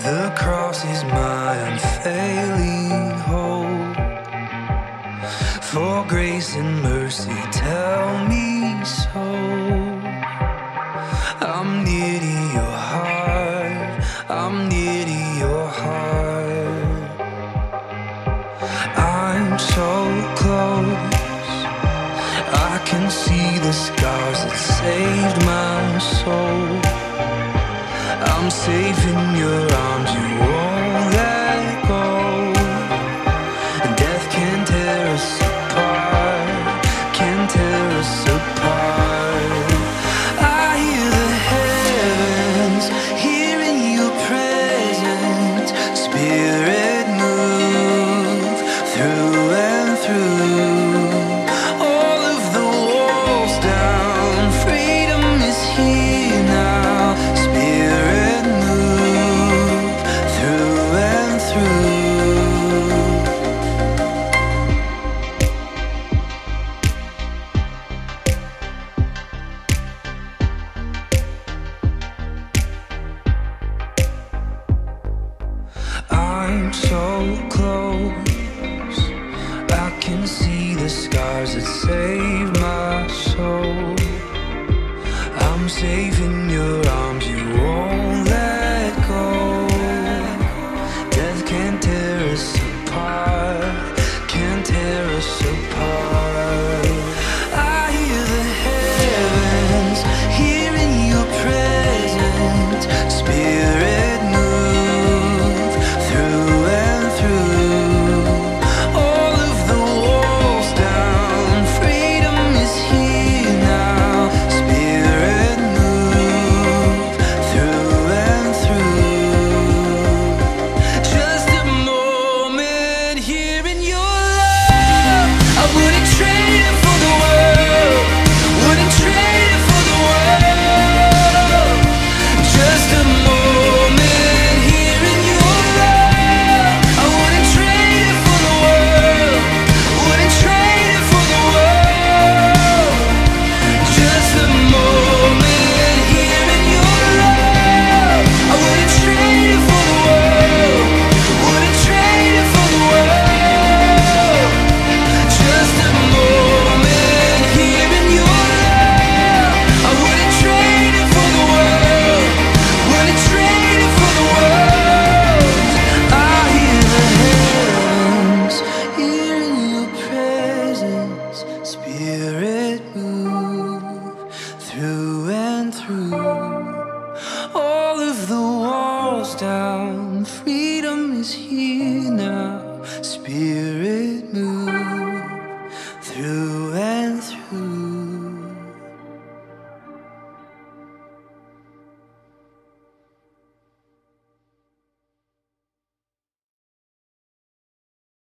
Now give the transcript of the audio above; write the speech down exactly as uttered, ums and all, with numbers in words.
The cross is my unfailing hope. For grace and mercy tell me so. I'm near to your heart, I'm near to your heart. I'm so close, I can see the scars that saved my soul. I'm safe in your arms, you won't let go. And death can tear us apart, can tear us apart. I hear the heavens, hearing your presence. Spirit move through and through. All of the walls down, freedom is here now. Spirit move through and through. I'm so close, I can see the scars that saved my soul. I'm safe in your arms, you won't let go. Death can't tear us apart, can't tear us apart. I hear the heavens, hearing your presence. Spirit move through and through. All of the walls down, freedom is here now. Spirit move through and through. Just a moment here in your love, I wouldn't trade it for the world, wouldn't trade it for the world. Just a moment here in your love, I wouldn't trade it for the world, wouldn't trade it for the world. Just a moment here in your love, I wouldn't trade it for the world, wouldn't trade it for the world. Just a moment here in your love, I wouldn't trade it for the world, wouldn't trade it for the world. I hear the heavens, hearing your presence. Spirit move through and through. All of the walls down, freedom is here